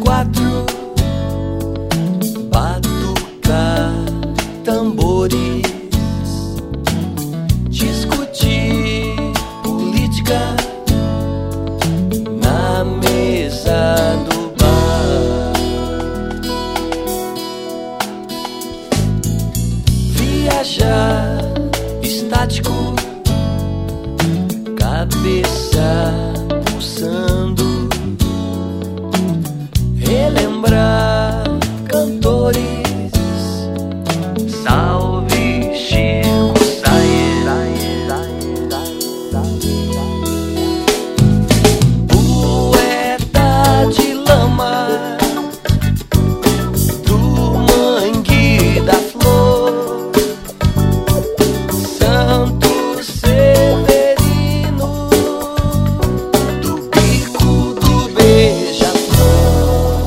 quatro, batucar tambores, discutir política na mesa do bar, viajar estático, cabeça pulsando, relembrar cantores, salve Chico Sainz, poeta de lama, do mangue da flor, Santo Severino, do bico do beija-flor.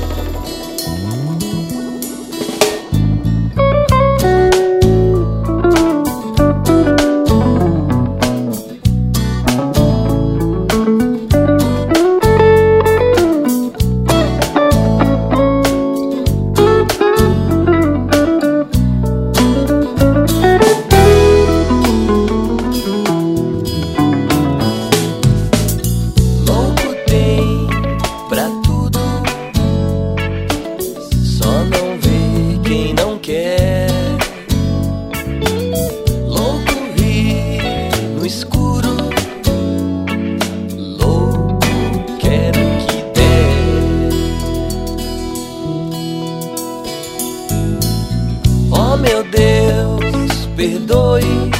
Louco tem pra tudo, só não vê quem não quer. Louco ri no escuro, louco quer o que der. Oh meu Deus, perdoe